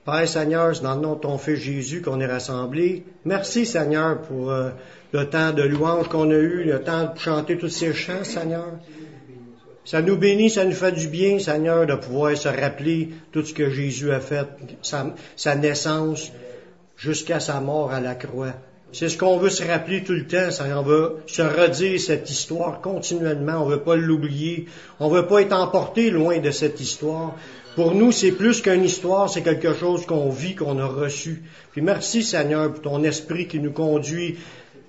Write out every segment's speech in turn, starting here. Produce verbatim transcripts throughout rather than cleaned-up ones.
Père Seigneur, c'est dans le nom de ton Fils Jésus qu'on est rassemblés. Merci Seigneur pour euh, le temps de louange qu'on a eu, le temps de chanter tous ces chants, Seigneur. Ça nous bénit, ça nous fait du bien, Seigneur, de pouvoir se rappeler tout ce que Jésus a fait, sa, sa naissance, jusqu'à sa mort à la croix. C'est ce qu'on veut se rappeler tout le temps, Seigneur. On veut se redire cette histoire continuellement. On veut pas l'oublier. On veut pas être emporté loin de cette histoire. Pour nous, c'est plus qu'une histoire, c'est quelque chose qu'on vit, qu'on a reçu. Puis merci, Seigneur, pour ton esprit qui nous conduit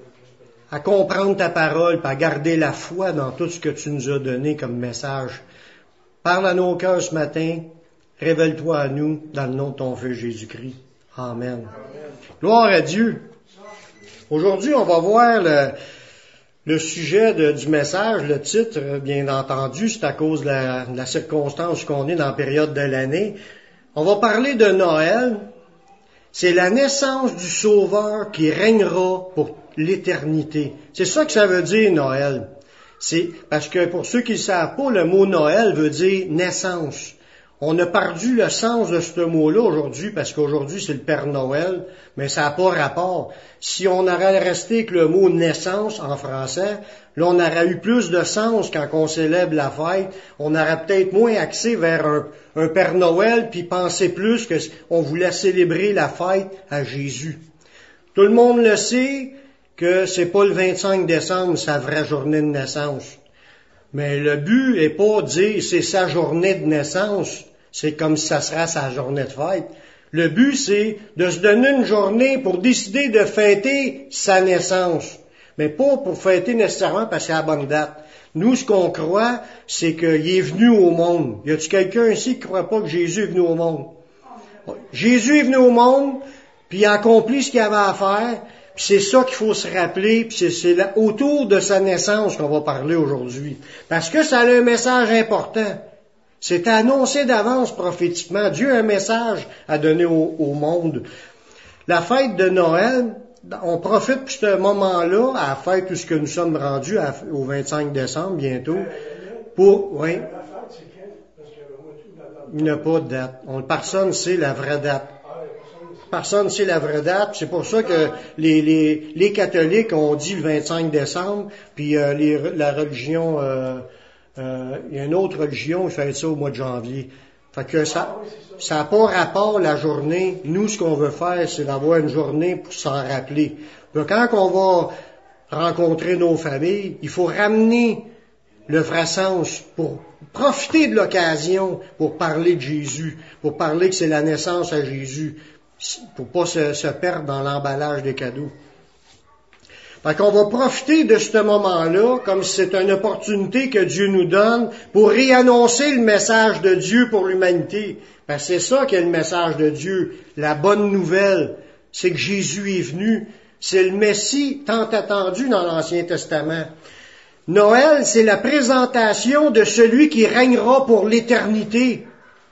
à comprendre ta parole, puis à garder la foi dans tout ce que tu nous as donné comme message. Parle à nos cœurs ce matin. Révèle-toi à nous dans le nom de ton Fils Jésus-Christ. Amen. Gloire à Dieu. Aujourd'hui, on va voir le, le sujet de, du message, le titre, bien entendu, c'est à cause de la, de la circonstance qu'on est dans la période de l'année. On va parler de Noël. C'est la naissance du Sauveur qui régnera pour l'éternité. C'est ça que ça veut dire, Noël. C'est parce que pour ceux qui ne savent pas, le mot Noël veut dire naissance. On a perdu le sens de ce mot-là aujourd'hui, parce qu'aujourd'hui, c'est le Père Noël, mais ça n'a pas rapport. Si on aurait resté avec le mot naissance en français, là, on aurait eu plus de sens quand on célèbre la fête. On aurait peut-être moins axé vers un, un Père Noël, puis penser plus qu'on voulait célébrer la fête à Jésus. Tout le monde le sait que c'est pas le vingt-cinq décembre, sa vraie journée de naissance. Mais le but est pas de dire c'est sa journée de naissance, c'est comme si ça sera sa journée de fête. Le but, c'est de se donner une journée pour décider de fêter sa naissance. Mais pas pour fêter nécessairement parce que c'est la bonne date. Nous, ce qu'on croit, c'est qu'il est venu au monde. Y a-t-il quelqu'un ici qui ne croit pas que Jésus est venu au monde? Jésus est venu au monde, puis il a accompli ce qu'il avait à faire. Puis c'est ça qu'il faut se rappeler, puis c'est, c'est là, autour de sa naissance qu'on va parler aujourd'hui. Parce que ça a un message important. C'est annoncé d'avance prophétiquement. Dieu a un message à donner au, au monde. La fête de Noël, on profite de ce moment-là, à la fête où ce que nous sommes rendus à, au vingt-cinq décembre bientôt, pour... Oui. Il n'y a pas de date. On, personne sait la vraie date. Personne ne sait la vraie date. C'est pour ça que les, les, les catholiques ont dit le vingt-cinq décembre, puis euh, les, la religion, euh, euh, il y a une autre religion qui fait ça au mois de janvier. Fait que ça ça n'a pas rapport la journée. Nous, ce qu'on veut faire, c'est d'avoir une journée pour s'en rappeler. Puis quand on va rencontrer nos familles, il faut ramener le vrai sens pour profiter de l'occasion pour parler de Jésus, pour parler que c'est la naissance à Jésus, pour pas se, se perdre dans l'emballage des cadeaux. Fait qu'on va profiter de ce moment-là comme si c'est une opportunité que Dieu nous donne pour réannoncer le message de Dieu pour l'humanité. Parce que c'est ça qui est le message de Dieu. La bonne nouvelle, c'est que Jésus est venu. C'est le Messie tant attendu dans l'Ancien Testament. Noël, c'est la présentation de celui qui régnera pour l'éternité.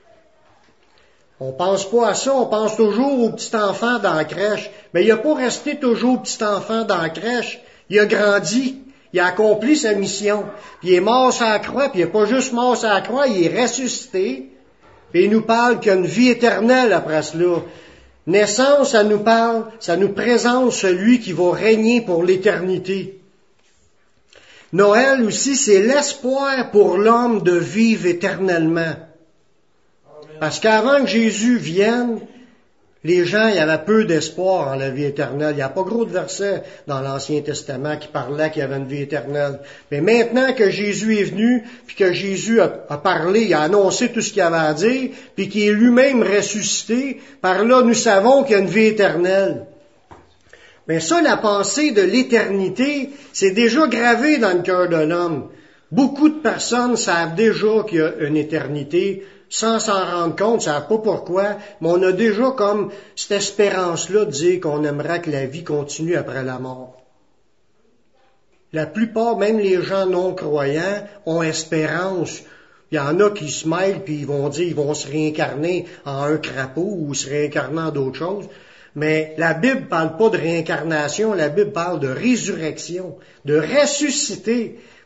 On pense pas à ça, on pense toujours au petit enfant dans la crèche. Mais il n'a pas resté toujours petit enfant dans la crèche. Il a grandi, il a accompli sa mission. Puis il est mort sur la croix, puis il n'est pas juste mort sur la croix, il est ressuscité. Puis il nous parle qu'il y a une vie éternelle après cela. Naissance, ça nous parle, ça nous présente celui qui va régner pour l'éternité. Noël aussi, c'est l'espoir pour l'homme de vivre éternellement. Parce qu'avant que Jésus vienne, les gens, il y avait peu d'espoir en la vie éternelle. Il n'y a pas gros de versets dans l'Ancien Testament qui parlaient qu'il y avait une vie éternelle. Mais maintenant que Jésus est venu, puis que Jésus a, a parlé, il a annoncé tout ce qu'il avait à dire, puis qu'il est lui-même ressuscité, par là, nous savons qu'il y a une vie éternelle. Mais ça, la pensée de l'éternité, c'est déjà gravé dans le cœur de l'homme. Beaucoup de personnes savent déjà qu'il y a une éternité, sans s'en rendre compte, ne savent pas pourquoi, mais on a déjà comme cette espérance-là de dire qu'on aimerait que la vie continue après la mort. La plupart, même les gens non-croyants, ont espérance. Il y en a qui se mêlent puis ils vont dire qu'ils vont se réincarner en un crapaud ou se réincarner en d'autres choses. Mais la Bible ne parle pas de réincarnation, la Bible parle de résurrection, de ressusciter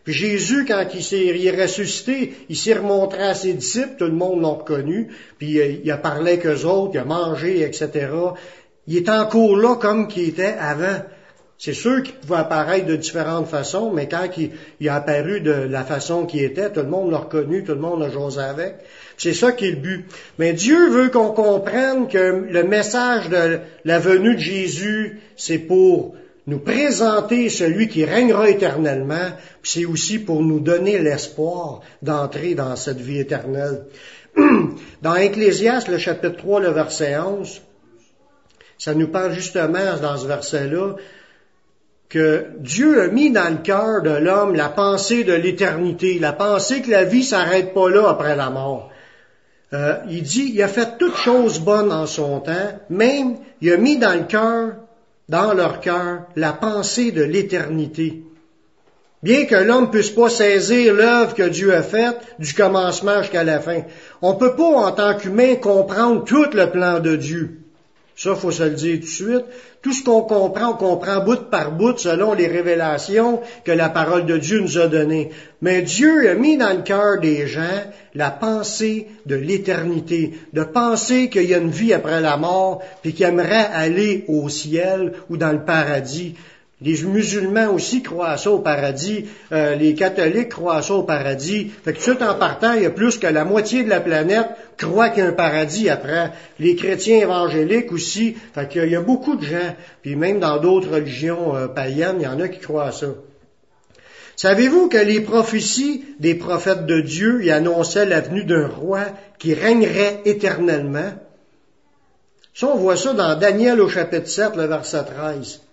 Puis Jésus, quand il, s'est, il est ressuscité, il s'est remontré à ses disciples, tout le monde l'a reconnu, puis il a parlé qu'eux autres, il a mangé, et cetera. Il est encore là comme qu'il était avant. C'est sûr qu'il pouvait apparaître de différentes façons, mais quand il, il a apparu de la façon qu'il était, tout le monde l'a reconnu, tout le monde l'a jasé avec. C'est ça qui est le but. Mais Dieu veut qu'on comprenne que le message de la venue de Jésus, c'est pour nous présenter celui qui régnera éternellement, puis c'est aussi pour nous donner l'espoir d'entrer dans cette vie éternelle. Dans Ecclésiaste, le chapitre trois, le verset onze, ça nous parle justement dans ce verset-là que Dieu a mis dans le cœur de l'homme la pensée de l'éternité, la pensée que la vie s'arrête pas là après la mort. Euh, il dit, il a fait toutes choses bonnes en son temps, même il a mis dans le cœur, dans leur cœur, la pensée de l'éternité. Bien que l'homme puisse pas saisir l'œuvre que Dieu a faite du commencement jusqu'à la fin, on peut pas, en tant qu'humain, comprendre tout le plan de Dieu. Ça, faut se le dire tout de suite. Tout ce qu'on comprend, on comprend bout par bout selon les révélations que la parole de Dieu nous a données. Mais Dieu a mis dans le cœur des gens la pensée de l'éternité, de penser qu'il y a une vie après la mort, puis qu'ils aimeraient aller au ciel ou dans le paradis. Les musulmans aussi croient à ça au paradis, euh, les catholiques croient à ça au paradis. Fait que tout en partant, il y a plus que la moitié de la planète croit qu'il y a un paradis après. Les chrétiens évangéliques aussi. Fait qu'il y a beaucoup de gens, puis même dans d'autres religions euh, païennes, il y en a qui croient à ça. Savez-vous que les prophéties des prophètes de Dieu y annonçaient la venue d'un roi qui régnerait éternellement? Ça, on voit ça dans Daniel au chapitre sept, le verset treize.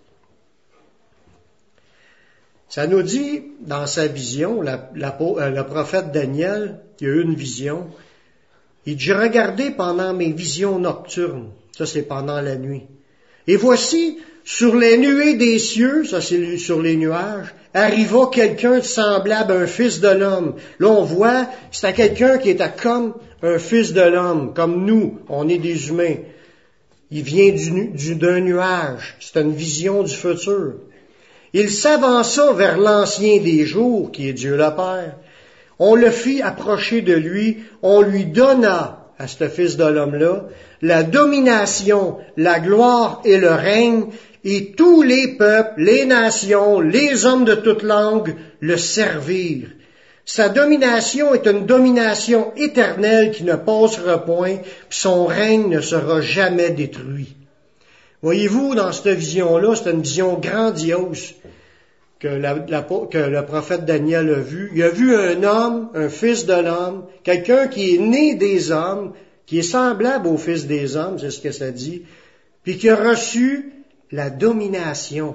Ça nous dit, dans sa vision, la, la, le prophète Daniel, il a eu une vision. Il dit, « J'ai regardé pendant mes visions nocturnes. » Ça, c'est pendant la nuit. « Et voici, sur les nuées des cieux, ça c'est sur les nuages, arriva quelqu'un de semblable à un fils de l'homme. » Là, on voit, c'était quelqu'un qui était comme un fils de l'homme, comme nous, on est des humains. Il vient du, du, d'un nuage. C'est une vision du futur. Il s'avança vers l'ancien des jours, qui est Dieu le Père. On le fit approcher de lui, on lui donna, à ce fils de l'homme-là, la domination, la gloire et le règne, et tous les peuples, les nations, les hommes de toute langue le servirent. Sa domination est une domination éternelle qui ne passera point, puis son règne ne sera jamais détruit. Voyez-vous, dans cette vision-là, c'est une vision grandiose que, la, la, que le prophète Daniel a vue. Il a vu un homme, un fils de l'homme, quelqu'un qui est né des hommes, qui est semblable au fils des hommes, c'est ce que ça dit, puis qui a reçu la domination.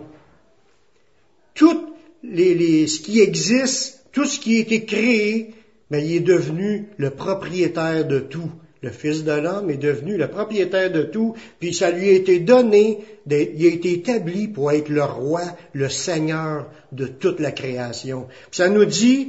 Tout les, les, ce qui existe, tout ce qui a été créé, mais il est devenu le propriétaire de tout. Le Fils de l'homme est devenu le propriétaire de tout, puis ça lui a été donné, il a été établi pour être le roi, le seigneur de toute la création. Puis ça nous dit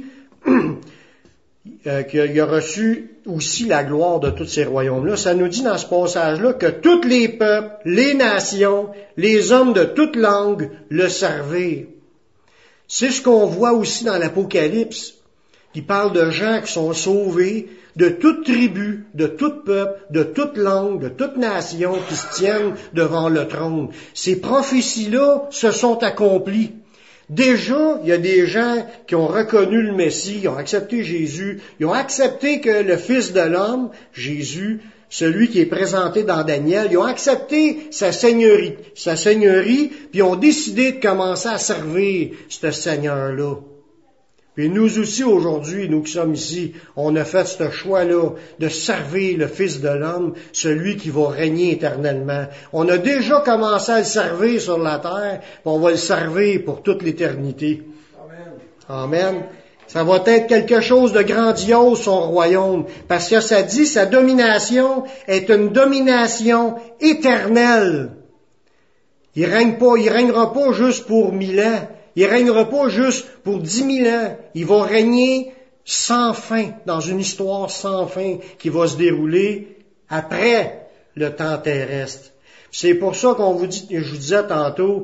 euh, qu'il a reçu aussi la gloire de tous ces royaumes-là. Ça nous dit dans ce passage-là que tous les peuples, les nations, les hommes de toute langue le servaient. C'est ce qu'on voit aussi dans l'Apocalypse, qui parle de gens qui sont sauvés, de toute tribu, de tout peuple, de toute langue, de toute nation qui se tiennent devant le trône. Ces prophéties-là se sont accomplies. Déjà, il y a des gens qui ont reconnu le Messie, ils ont accepté Jésus, ils ont accepté que le Fils de l'homme, Jésus, celui qui est présenté dans Daniel, ils ont accepté sa seigneurie, sa seigneurie, puis ils ont décidé de commencer à servir ce Seigneur-là. Puis nous aussi aujourd'hui, nous qui sommes ici, on a fait ce choix-là de servir le Fils de l'homme, celui qui va régner éternellement. On a déjà commencé à le servir sur la terre, puis on va le servir pour toute l'éternité. Amen. Amen. Ça va être quelque chose de grandiose, son royaume, parce que ça dit, sa domination est une domination éternelle. Il règne pas, il règnera pas juste pour mille ans. Il règnera pas juste pour dix mille ans. Il va régner sans fin, dans une histoire sans fin qui va se dérouler après le temps terrestre. C'est pour ça qu'on vous dit, je vous disais tantôt,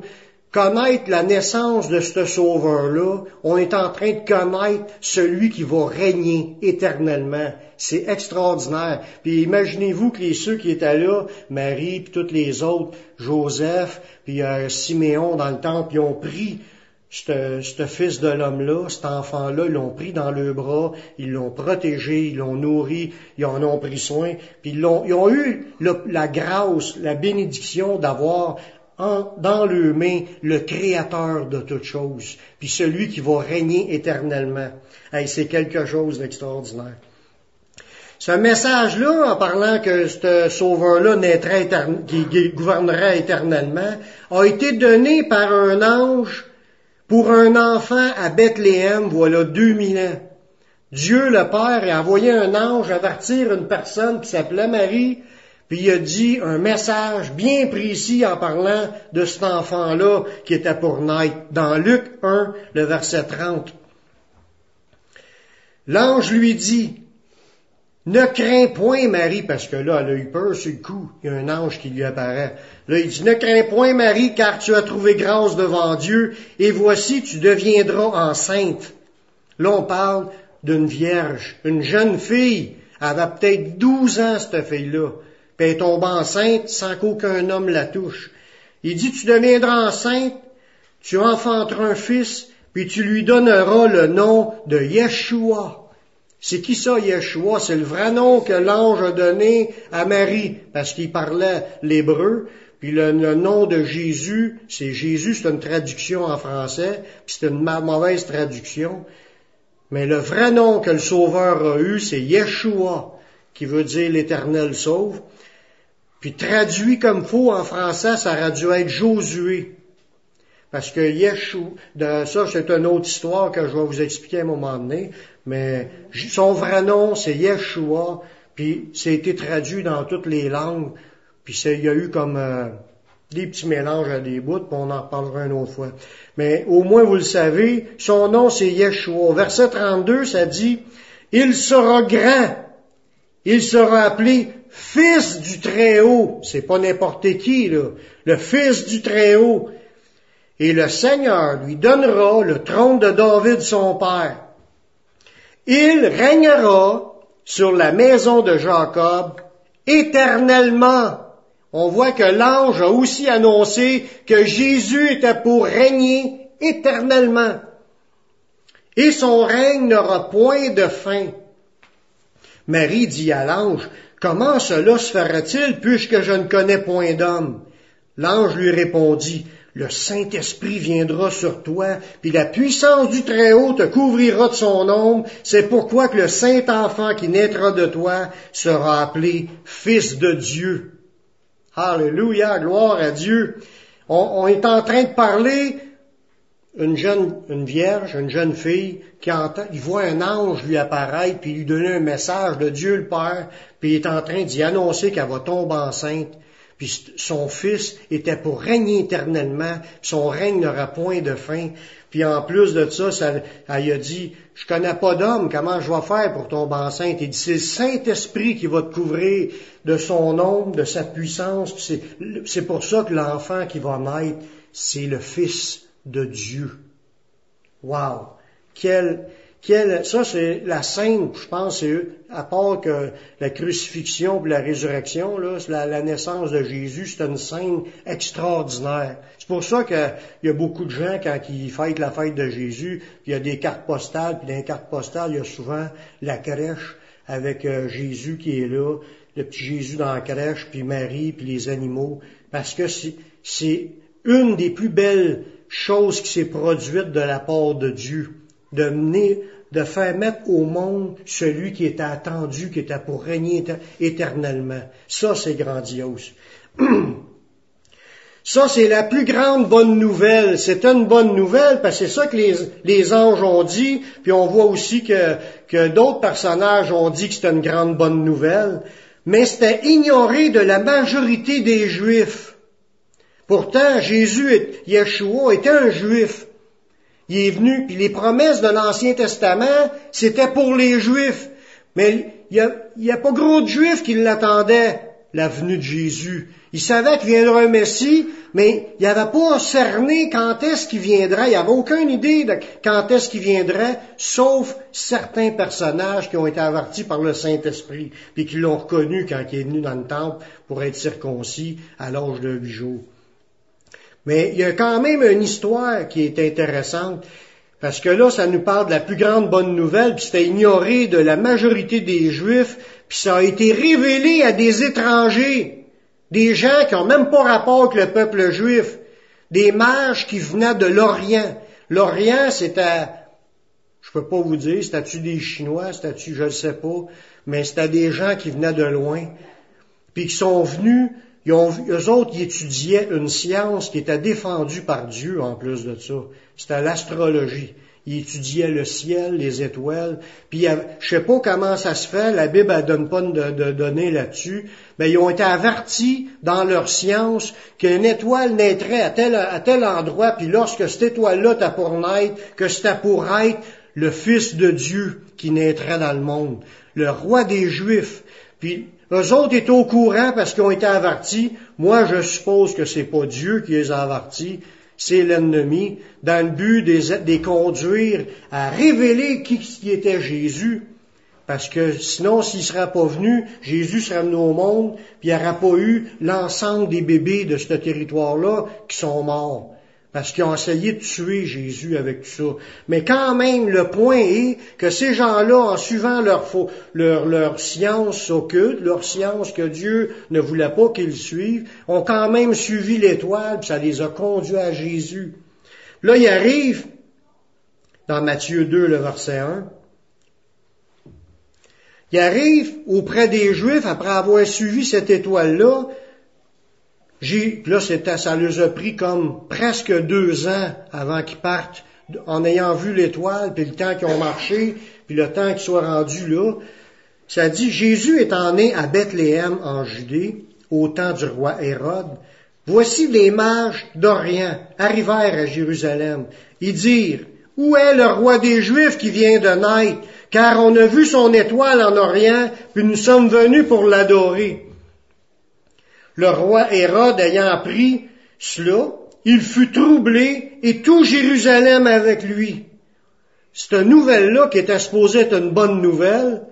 connaître la naissance de ce sauveur-là, on est en train de connaître celui qui va régner éternellement. C'est extraordinaire. Puis imaginez-vous que les ceux qui étaient là, Marie, puis tous les autres, Joseph, puis euh, Siméon dans le temple, ils ont pris ce fils de l'homme-là, cet enfant-là, ils l'ont pris dans leurs bras, ils l'ont protégé, ils l'ont nourri, ils en ont pris soin, puis ils, l'ont, ils ont eu le, la grâce, la bénédiction d'avoir en, dans leurs mains le Créateur de toutes choses, puis celui qui va régner éternellement. Hey, c'est quelque chose d'extraordinaire. Ce message-là, en parlant que ce sauveur-là naîtrait éterne, qui gouvernerait éternellement, a été donné par un ange pour un enfant à Bethléem, voilà deux mille ans. Dieu le Père a envoyé un ange avertir une personne qui s'appelait Marie, puis il a dit un message bien précis en parlant de cet enfant-là qui était pour naître, dans Luc un, le verset trente. L'ange lui dit, « Ne crains point, Marie, parce que là, elle a eu peur sur le coup. Il y a un ange qui lui apparaît. Là, il dit, « Ne crains point, Marie, car tu as trouvé grâce devant Dieu, et voici, tu deviendras enceinte. » Là, on parle d'une vierge, une jeune fille. Elle avait peut-être douze ans, cette fille-là. Puis elle tombe enceinte sans qu'aucun homme la touche. Il dit, « Tu deviendras enceinte, tu enfanteras un fils, puis tu lui donneras le nom de Yeshua. » C'est qui ça, Yeshua? C'est le vrai nom que l'ange a donné à Marie, parce qu'il parlait l'hébreu. Puis le, le nom de Jésus, c'est Jésus, c'est une traduction en français, puis c'est une mauvaise traduction. Mais le vrai nom que le Sauveur a eu, c'est Yeshua, qui veut dire l'Éternel sauve. Puis traduit comme faux en français, ça aurait dû être Josué. Parce que Yeshua, de ça, c'est une autre histoire que je vais vous expliquer à un moment donné. Mais son vrai nom, c'est Yeshua, puis c'est été traduit dans toutes les langues, puis il y a eu comme euh, des petits mélanges à des bouts, puis on en reparlera une autre fois. Mais au moins, vous le savez, son nom, c'est Yeshua. Verset trente-deux, ça dit, « Il sera grand, il sera appelé Fils du Très-Haut. » C'est pas n'importe qui, là. Le Fils du Très-Haut. « Et le Seigneur lui donnera le trône de David, son père. Il régnera sur la maison de Jacob éternellement. » On voit que l'ange a aussi annoncé que Jésus était pour régner éternellement. « Et son règne n'aura point de fin. » Marie dit à l'ange, « Comment cela se fera-t-il puisque je ne connais point d'homme? » L'ange lui répondit, « Le Saint-Esprit viendra sur toi, puis la puissance du Très-Haut te couvrira de son ombre. C'est pourquoi que le Saint-Enfant qui naîtra de toi sera appelé Fils de Dieu. » Alléluia, gloire à Dieu. On, on est en train de parler une jeune, une vierge, une jeune fille qui entend, il voit un ange lui apparaître puis lui donner un message de Dieu le Père, puis il est en train d'y annoncer qu'elle va tomber enceinte. Puis son fils était pour régner éternellement, son règne n'aura point de fin. Puis en plus de ça, ça elle a dit, je connais pas d'homme, comment je vais faire pour tomber enceinte? Il dit, c'est le Saint-Esprit qui va te couvrir de son ombre, de sa puissance. Puis c'est, c'est pour ça que l'enfant qui va naître, c'est le Fils de Dieu. Wow! Quel, quel, ça c'est la scène, je pense, c'est à part que la crucifixion et la résurrection, là, la, la naissance de Jésus, c'est une scène extraordinaire. C'est pour ça qu'il y a beaucoup de gens, quand ils fêtent la fête de Jésus, il y a des cartes postales, puis dans les cartes postales, il y a souvent la crèche avec euh, Jésus qui est là, le petit Jésus dans la crèche, puis Marie, puis les animaux, parce que c'est, c'est une des plus belles choses qui s'est produite de la part de Dieu, de mener, de faire mettre au monde celui qui était attendu, qui était pour régner éternellement. Ça, c'est grandiose. Ça, c'est la plus grande bonne nouvelle. C'est une bonne nouvelle parce que c'est ça que les, les anges ont dit. Puis on voit aussi que, que d'autres personnages ont dit que c'était une grande bonne nouvelle. Mais c'était ignoré de la majorité des Juifs. Pourtant, Jésus, Yeshua, était un Juif. Il est venu, puis les promesses de l'Ancien Testament, c'était pour les Juifs. Mais il n'y a, a pas gros de Juifs qui l'attendaient, la venue de Jésus. Ils savaient qu'il viendrait un Messie, mais ils n'avaient pas cerné quand est-ce qu'il viendrait. Ils n'avaient aucune idée de quand est-ce qu'il viendrait, sauf certains personnages qui ont été avertis par le Saint-Esprit, puis qui l'ont reconnu quand il est venu dans le temple pour être circoncis à l'âge de huit jours. Mais il y a quand même une histoire qui est intéressante, parce que là, ça nous parle de la plus grande bonne nouvelle, puis c'était ignoré de la majorité des Juifs, puis ça a été révélé à des étrangers. Des gens qui n'ont même pas rapport avec le peuple juif. Des mages qui venaient de l'Orient. L'Orient, c'était, je peux pas vous dire, c'était-tu des Chinois, c'était-tu, je ne sais pas, mais c'était des gens qui venaient de loin. Puis qui sont venus, ils ont, eux autres, ils étudiaient une science qui était défendue par Dieu en plus de ça. C'était l'astrologie. Ils étudiaient le ciel, les étoiles. Puis, je sais pas comment ça se fait, la Bible ne donne pas de, de données là-dessus, mais ils ont été avertis dans leur science qu'une étoile naîtrait à tel, à tel endroit, puis lorsque cette étoile-là était pour naître, que c'était pour être le Fils de Dieu qui naîtrait dans le monde, le roi des Juifs. Puis, eux autres étaient au courant parce qu'ils ont été avertis. Moi, je suppose que c'est pas Dieu qui les a avertis, c'est l'ennemi, dans le but de les conduire à révéler qui, qui était Jésus. Parce que sinon, s'il ne serait pas venu, Jésus serait venu au monde, puis il n'y aurait pas eu l'ensemble des bébés de ce territoire-là qui sont morts. Parce qu'ils ont essayé de tuer Jésus avec tout ça. Mais quand même, le point est que ces gens-là, en suivant leur, leur, leur science occulte, leur science que Dieu ne voulait pas qu'ils suivent, ont quand même suivi l'étoile, puis ça les a conduits à Jésus. Là, il arrive, dans Matthieu deux, le verset un, il arrive auprès des Juifs, après avoir suivi cette étoile-là, J'ai, là, c'était, ça les a pris comme presque deux ans avant qu'ils partent, en ayant vu l'étoile, puis le temps qu'ils ont marché, puis le temps qu'ils soient rendus là. Ça dit, Jésus étant né à Bethléem en Judée, au temps du roi Hérode, voici les mages d'Orient arrivèrent à Jérusalem et dirent, où est le roi des Juifs qui vient de naître? Car on a vu son étoile en Orient, puis nous sommes venus pour l'adorer. Le roi Hérode ayant appris cela, il fut troublé et tout Jérusalem avec lui. Cette nouvelle-là qui était supposée être une bonne nouvelle,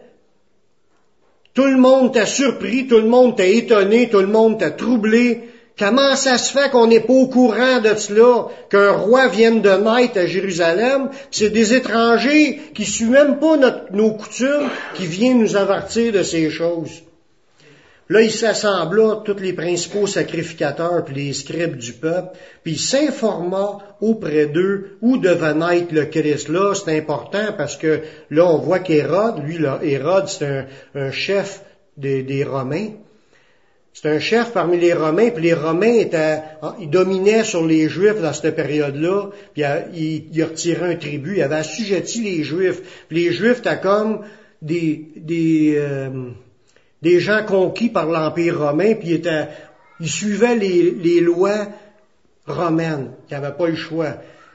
tout le monde était surpris, tout le monde était étonné, tout le monde était troublé. Comment ça se fait qu'on n'est pas au courant de cela, qu'un roi vienne de naître à Jérusalem? C'est des étrangers qui ne suivent même pas notre, nos coutumes, qui viennent nous avertir de ces choses. Là, il s'assembla tous les principaux sacrificateurs puis les scribes du peuple, puis il s'informa auprès d'eux où devait naître le Christ. Là, c'est important parce que là, on voit qu'Hérode, lui, là, Hérode, c'est un, un chef des, des Romains. C'est un chef parmi les Romains, puis les Romains étaient, ils dominaient sur les Juifs dans cette période-là, puis il, il retirait un tribut, il avait assujetti les Juifs. Puis les Juifs étaient comme des... des euh, des gens conquis par l'Empire romain, puis ils, étaient, ils suivaient les, les lois romaines, qui n'avaient pas le choix.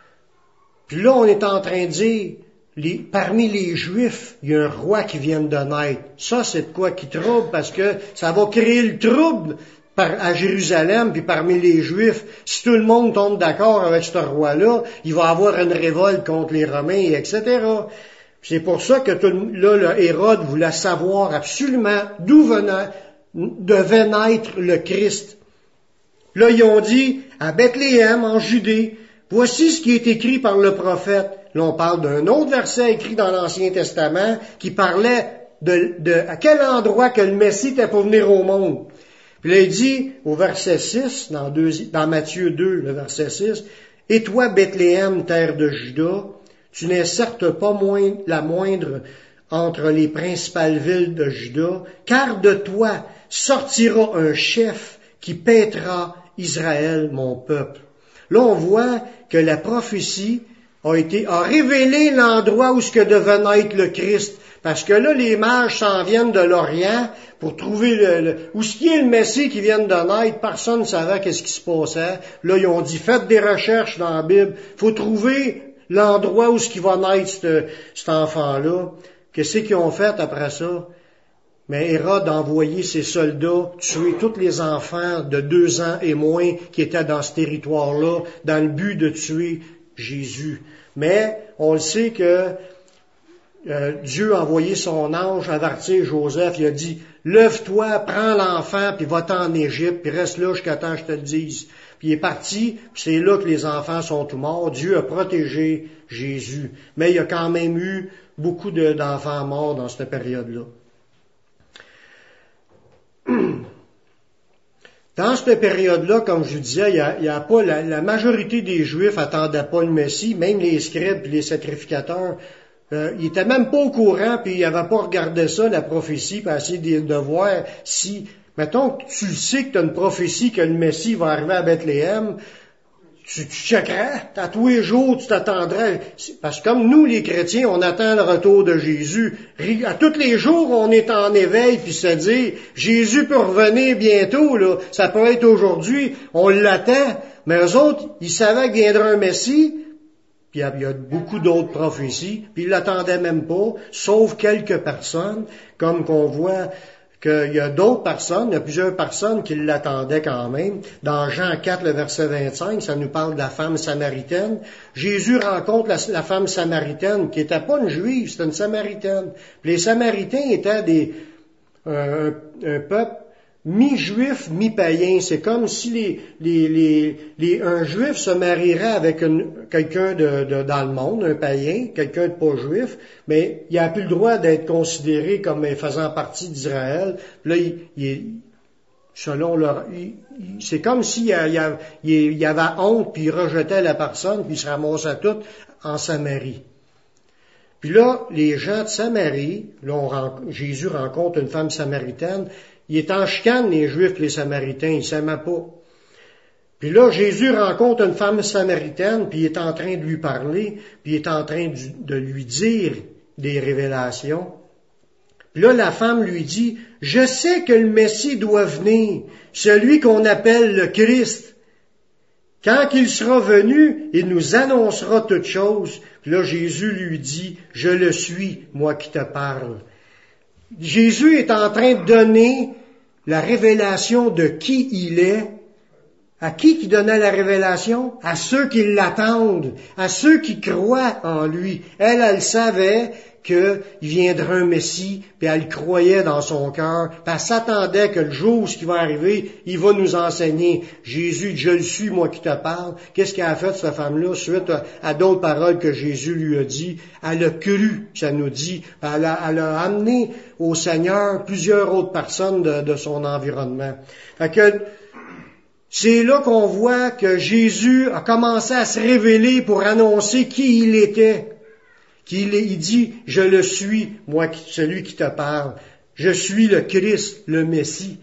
Puis là, on est en train de dire, les, parmi les Juifs, il y a un roi qui vient de naître. Ça, c'est de quoi qui trouble, parce que ça va créer le trouble par, à Jérusalem, puis parmi les Juifs. Si tout le monde tombe d'accord avec ce roi-là, il va y avoir une révolte contre les Romains, et cetera. C'est pour ça que tout, là, le Hérode voulait savoir absolument d'où venait, devait naître le Christ. Là, ils ont dit, à Bethléem, en Judée, voici ce qui est écrit par le prophète. Là, on parle d'un autre verset écrit dans l'Ancien Testament qui parlait de, de à quel endroit que le Messie était pour venir au monde. Puis là, il dit, au verset six, dans, deux, dans Matthieu deux, le verset six, « Et toi, Bethléem, terre de Juda, tu n'es certes pas moins, la moindre entre les principales villes de Juda, car de toi sortira un chef qui paîtra Israël, mon peuple. » Là, on voit que la prophétie a été, a révélé l'endroit où ce que devait naître le Christ. Parce que là, les mages s'en viennent de l'Orient pour trouver le, le où ce qui est le Messie qui vient de naître. Personne ne savait qu'est-ce qui se passait. Là, ils ont dit, faites des recherches dans la Bible. Faut trouver l'endroit où ce qui va naître cet, cet enfant-là. Qu'est-ce qu'ils ont fait après ça? Mais Hérode a envoyé ses soldats tuer tous les enfants de deux ans et moins qui étaient dans ce territoire-là, dans le but de tuer Jésus. Mais on le sait que euh, Dieu a envoyé son ange avertir Joseph. Il a dit, lève-toi, prends l'enfant, puis va-t'en en Égypte, puis reste là jusqu'à temps que je te le dise. Puis il est parti, puis c'est là que les enfants sont tous morts. Dieu a protégé Jésus. Mais il y a quand même eu beaucoup de, d'enfants morts dans cette période-là. Dans cette période-là, comme je vous disais, il y a, il y a pas la, la majorité des Juifs attendaient pas le Messie, même les scribes et les sacrificateurs, euh, ils étaient même pas au courant, puis ils n'avaient pas regardé ça, la prophétie, puis essayer de, de voir si, mettons que tu sais que tu as une prophétie que le Messie va arriver à Bethléem, tu, tu checkerais, à tous les jours, tu t'attendrais. Parce que comme nous, les chrétiens, on attend le retour de Jésus. À tous les jours, on est en éveil, puis se dire, Jésus peut revenir bientôt, là. Ça peut être aujourd'hui, on l'attend. Mais eux autres, ils savaient qu'il viendrait un Messie, puis il y a beaucoup d'autres prophéties, puis ils l'attendaient même pas, sauf quelques personnes, comme qu'on voit qu'il y a d'autres personnes, il y a plusieurs personnes qui l'attendaient quand même. Dans Jean quatre, le verset vingt-cinq, ça nous parle de la femme samaritaine. Jésus rencontre la, la femme samaritaine, qui n'était pas une juive, c'était une samaritaine. Puis les samaritains étaient des, euh, un, un peuple mi-juif, mi-païen. C'est comme si les, les, les, les, un juif se marierait avec une, quelqu'un de, de, dans le monde, un païen, quelqu'un de pas juif, mais il n'a plus le droit d'être considéré comme faisant partie d'Israël. Là, il, il, selon leur, il, il, c'est comme s'il y, a, il, y a, il y avait honte, puis il rejetait la personne, puis il se ramassait tout en Samarie. Puis là, les gens de Samarie, là, on, Jésus rencontre une femme samaritaine. Il est en chicane, les Juifs, les Samaritains, ils ne s'aimaient pas. Puis là, Jésus rencontre une femme samaritaine, puis il est en train de lui parler, puis il est en train de lui dire des révélations. Puis là, la femme lui dit, « Je sais que le Messie doit venir, celui qu'on appelle le Christ. Quand il sera venu, il nous annoncera toutes choses. » Puis là, Jésus lui dit, « Je le suis, moi qui te parle. » Jésus est en train de donner la révélation de qui il est. À qui qui donnait la révélation? À ceux qui l'attendent, à ceux qui croient en lui. Elle, elle savait qu'il viendrait un Messie, puis elle croyait dans son cœur, puis elle s'attendait que le jour où ce qui va arriver, il va nous enseigner. Jésus, je le suis, moi qui te parle. Qu'est-ce qu'elle a fait, cette femme-là, suite à, à d'autres paroles que Jésus lui a dit? Elle a cru, ça nous dit. Elle a, elle a amené au Seigneur plusieurs autres personnes de, de son environnement. Fait que, c'est là qu'on voit que Jésus a commencé à se révéler pour annoncer qui il était. Qu'il il dit, je le suis, moi, celui qui te parle. Je suis le Christ, le Messie.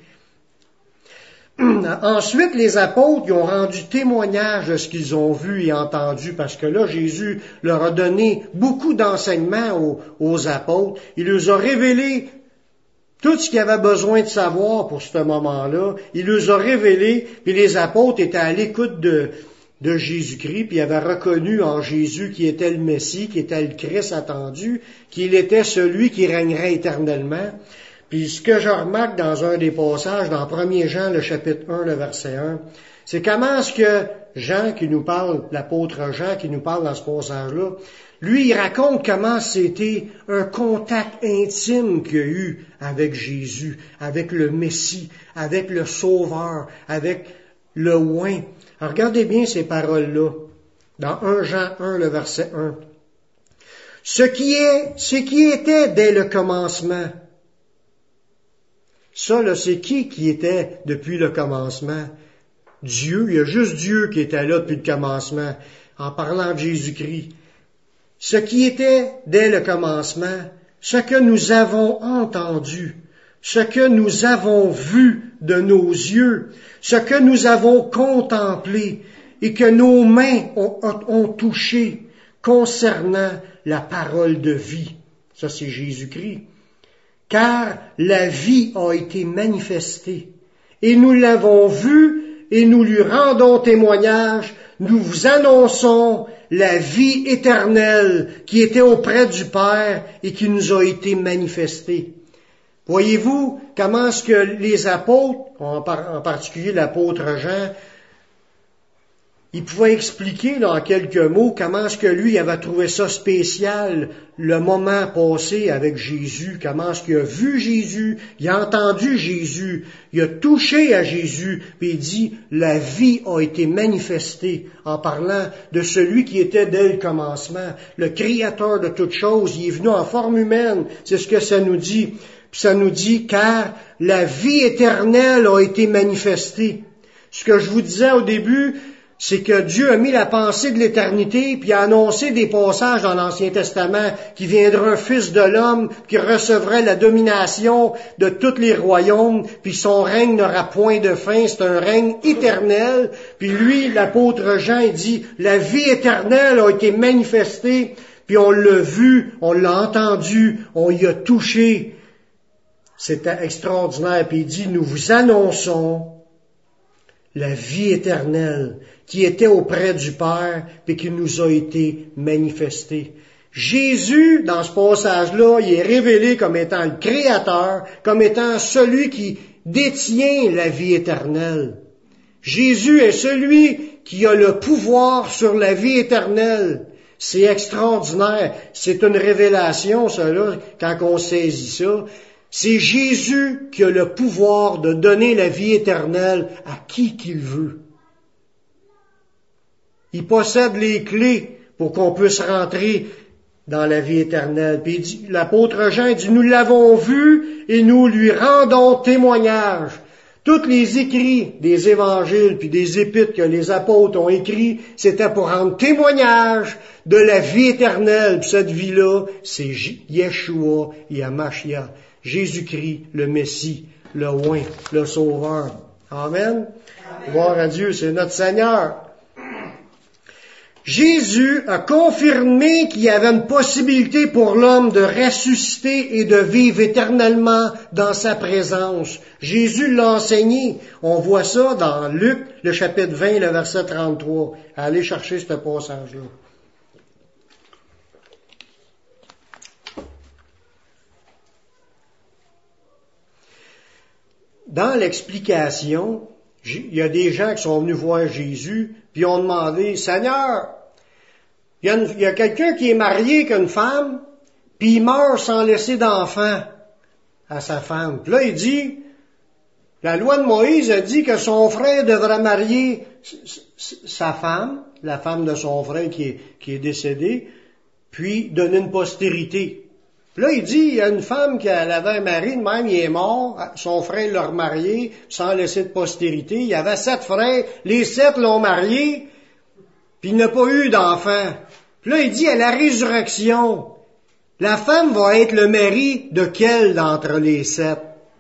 Ensuite, les apôtres ils ont rendu témoignage de ce qu'ils ont vu et entendu, parce que là, Jésus leur a donné beaucoup d'enseignements aux, aux apôtres. Il leur a révélé tout ce qu'ils avaient besoin de savoir pour ce moment-là. Il leur a révélé, puis les apôtres étaient à l'écoute de de Jésus-Christ, puis il avait reconnu en Jésus qui était le Messie, qui était le Christ attendu, qu'il était celui qui régnerait éternellement. Puis ce que je remarque dans un des passages, dans premier Jean, le chapitre un, le verset un, c'est comment est-ce que Jean qui nous parle, l'apôtre Jean qui nous parle dans ce passage-là, lui, il raconte comment c'était un contact intime qu'il y a eu avec Jésus, avec le Messie, avec le Sauveur, avec le oint. Alors, regardez bien ces paroles-là, dans premier Jean un, le verset un. Ce qui est, ce qui était dès le commencement. Ça, là, c'est qui qui était depuis le commencement? Dieu. Il y a juste Dieu qui était là depuis le commencement, en parlant de Jésus-Christ. Ce qui était dès le commencement, ce que nous avons entendu, ce que nous avons vu de nos yeux, ce que nous avons contemplé et que nos mains ont, ont touché concernant la parole de vie. Ça, c'est Jésus-Christ. Car la vie a été manifestée et nous l'avons vue et nous lui rendons témoignage. Nous vous annonçons la vie éternelle qui était auprès du Père et qui nous a été manifestée. Voyez-vous comment est-ce que les apôtres, en, par, en particulier l'apôtre Jean, il pouvait expliquer là, en quelques mots comment est-ce que lui avait trouvé ça spécial, le moment passé avec Jésus, comment est-ce qu'il a vu Jésus, il a entendu Jésus, il a touché à Jésus, puis il dit, la vie a été manifestée en parlant de celui qui était dès le commencement, le créateur de toutes choses, il est venu en forme humaine, c'est ce que ça nous dit. Puis ça nous dit, car la vie éternelle a été manifestée. Ce que je vous disais au début, c'est que Dieu a mis la pensée de l'éternité, puis a annoncé des passages dans l'Ancien Testament, qui viendra un fils de l'homme, qui recevrait la domination de tous les royaumes, puis son règne n'aura point de fin, c'est un règne éternel. Puis lui, l'apôtre Jean, il dit, la vie éternelle a été manifestée, puis on l'a vu, on l'a entendu, on y a touché. C'était extraordinaire. Puis il dit, nous vous annonçons la vie éternelle qui était auprès du Père et qui nous a été manifestée. Jésus, dans ce passage-là, il est révélé comme étant le Créateur, comme étant celui qui détient la vie éternelle. Jésus est celui qui a le pouvoir sur la vie éternelle. C'est extraordinaire. C'est une révélation, cela, quand on saisit ça. C'est Jésus qui a le pouvoir de donner la vie éternelle à qui qu'il veut. Il possède les clés pour qu'on puisse rentrer dans la vie éternelle. Puis il dit, l'apôtre Jean dit, nous l'avons vu et nous lui rendons témoignage. Tous les écrits des évangiles puis des épîtres que les apôtres ont écrits, c'était pour rendre témoignage de la vie éternelle. Puis cette vie-là, c'est Yeshua et Mashiach. Jésus-Christ, le Messie, le oint, le Sauveur. Amen. Gloire à Dieu, c'est notre Seigneur. Jésus a confirmé qu'il y avait une possibilité pour l'homme de ressusciter et de vivre éternellement dans sa présence. Jésus l'a enseigné. On voit ça dans Luc, le chapitre vingt, le verset trente-trois. Allez chercher ce passage-là. Dans l'explication, il y a des gens qui sont venus voir Jésus, puis ont demandé, « Seigneur, il y a, une, il y a quelqu'un qui est marié avec une femme, puis il meurt sans laisser d'enfant à sa femme. » Puis là, il dit, la loi de Moïse a dit que son frère devrait marier sa femme, la femme de son frère qui est, qui est décédée, puis donner une postérité. Puis là, il dit, il y a une femme qui avait un mari, de même, il est mort, son frère l'a remarié, sans laisser de postérité. Il y avait sept frères, les sept l'ont marié, puis il n'a pas eu d'enfant. Puis là, il dit, à la résurrection, la femme va être le mari de quel d'entre les sept?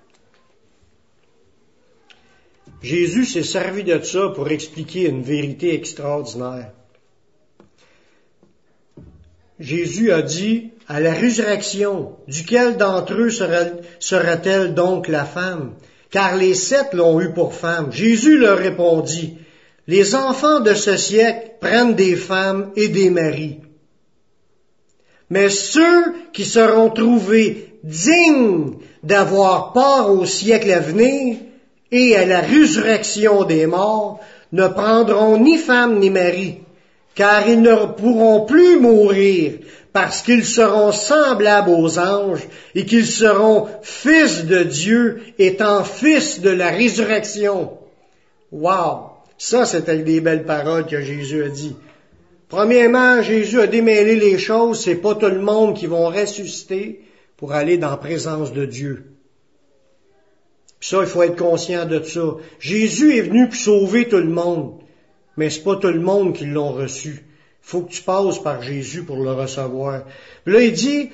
Jésus s'est servi de ça pour expliquer une vérité extraordinaire. Jésus a dit, à la résurrection, duquel d'entre eux sera, sera-t-elle donc la femme? Car les sept l'ont eu pour femme. Jésus leur répondit, les enfants de ce siècle prennent des femmes et des maris. Mais ceux qui seront trouvés dignes d'avoir part au siècle à venir et à la résurrection des morts ne prendront ni femme ni mari, car ils ne pourront plus mourir, parce qu'ils seront semblables aux anges et qu'ils seront fils de Dieu, étant fils de la résurrection. Wow! Ça, c'était des belles paroles que Jésus a dit. Premièrement, Jésus a démêlé les choses. C'est pas tout le monde qui vont ressusciter pour aller dans la présence de Dieu. Puis ça, il faut être conscient de ça. Jésus est venu pour sauver tout le monde. Mais c'est pas tout le monde qui l'ont reçu. Il faut que tu passes par Jésus pour le recevoir. Puis là, il dit,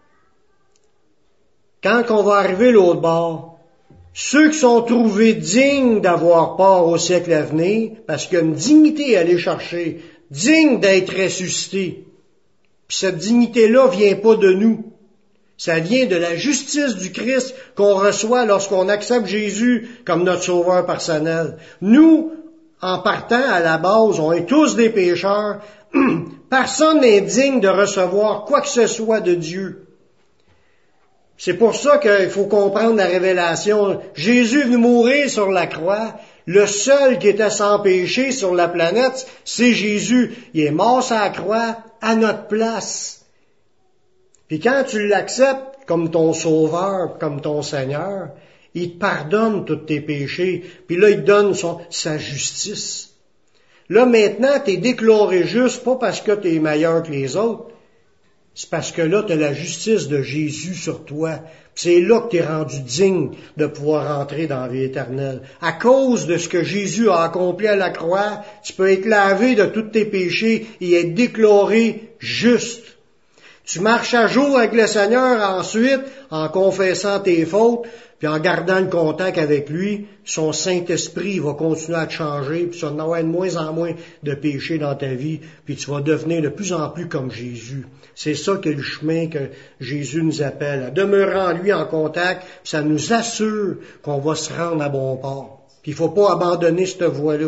quand on va arriver l'autre bord, ceux qui sont trouvés dignes d'avoir part au siècle à venir, parce qu'il y a une dignité à aller chercher, digne d'être ressuscité. Puis cette dignité-là vient pas de nous. Ça vient de la justice du Christ qu'on reçoit lorsqu'on accepte Jésus comme notre sauveur personnel. Nous, en partant à la base, on est tous des pécheurs. Personne n'est digne de recevoir quoi que ce soit de Dieu. C'est pour ça qu'il faut comprendre la révélation. Jésus est venu mourir sur la croix. Le seul qui était sans péché sur la planète, c'est Jésus. Il est mort sur la croix à notre place. Puis quand tu l'acceptes comme ton sauveur, comme ton Seigneur, il te pardonne tous tes péchés. Puis là, il te donne son, sa justice. Là, maintenant, tu es déclaré juste, pas parce que tu es meilleur que les autres. C'est parce que là, tu as la justice de Jésus sur toi. C'est là que tu es rendu digne de pouvoir entrer dans la vie éternelle. À cause de ce que Jésus a accompli à la croix, tu peux être lavé de tous tes péchés et être déclaré juste. Tu marches à jour avec le Seigneur ensuite, en confessant tes fautes, puis en gardant le contact avec lui, son Saint-Esprit va continuer à te changer, puis tu vas en avoir de moins en moins de péchés dans ta vie, puis tu vas devenir de plus en plus comme Jésus. C'est ça que le chemin que Jésus nous appelle. À demeurer en lui en contact, ça nous assure qu'on va se rendre à bon port. Puis il faut pas abandonner cette voie-là.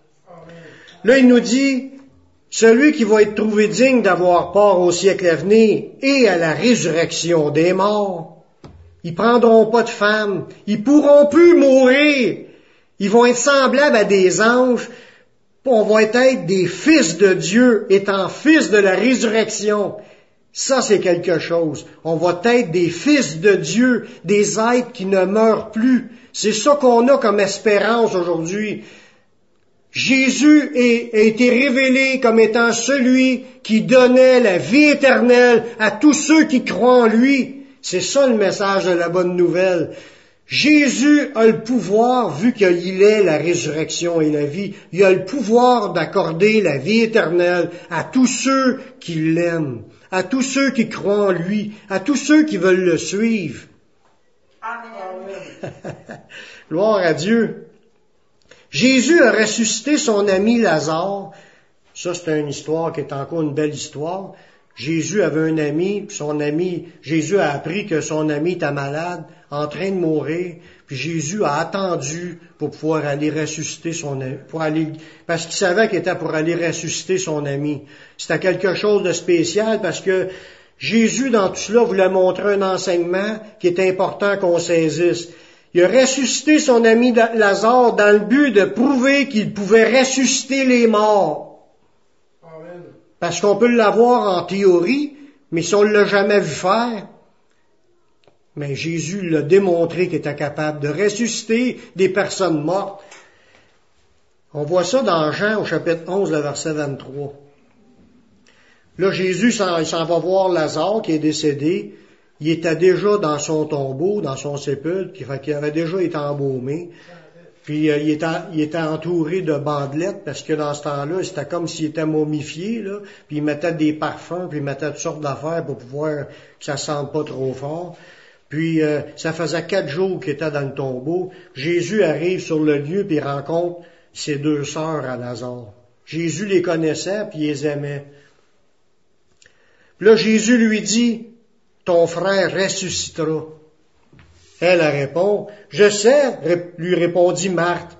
Là, il nous dit, celui qui va être trouvé digne d'avoir part au siècle à venir et à la résurrection des morts, ils prendront pas de femmes, ils pourront plus mourir, ils vont être semblables à des anges, on va être des fils de Dieu, étant fils de la résurrection. Ça, c'est quelque chose. On va être des fils de Dieu, des êtres qui ne meurent plus. C'est ça qu'on a comme espérance aujourd'hui. Jésus est, a été révélé comme étant celui qui donnait la vie éternelle à tous ceux qui croient en lui. C'est ça le message de la bonne nouvelle. Jésus a le pouvoir, vu qu'il est la résurrection et la vie, il a le pouvoir d'accorder la vie éternelle à tous ceux qui l'aiment, à tous ceux qui croient en lui, à tous ceux qui veulent le suivre. Amen. Gloire à Dieu. Jésus a ressuscité son ami Lazare. Ça, c'est une histoire qui est encore une belle histoire. Jésus avait un ami, puis son ami, Jésus a appris que son ami était malade, en train de mourir, puis Jésus a attendu pour pouvoir aller ressusciter son ami, pour aller, parce qu'il savait qu'il était pour aller ressusciter son ami. C'était quelque chose de spécial parce que Jésus, dans tout cela, voulait montrer un enseignement qui est important qu'on saisisse. Il a ressuscité son ami Lazare dans le but de prouver qu'il pouvait ressusciter les morts. Parce qu'on peut l'avoir en théorie, mais si on ne l'a jamais vu faire, mais Jésus l'a démontré qu'il était capable de ressusciter des personnes mortes. On voit ça dans Jean au chapitre onze, le verset vingt-trois. Là, Jésus s'en, il s'en va voir Lazare qui est décédé. Il était déjà dans son tombeau, dans son sépulcre, qui fait qu'il avait déjà été embaumé. Puis euh, il, était, il était entouré de bandelettes, parce que dans ce temps-là, c'était comme s'il était momifié, là. Puis il mettait des parfums, puis il mettait toutes sortes d'affaires pour pouvoir que ça sente pas trop fort. Puis euh, ça faisait quatre jours qu'il était dans le tombeau. Jésus arrive sur le lieu, puis il rencontre ses deux sœurs à Lazare. Jésus les connaissait, puis il les aimait. Puis là, Jésus lui dit, « Ton frère ressuscitera. » Elle répond, « Je sais, » lui répondit Marthe,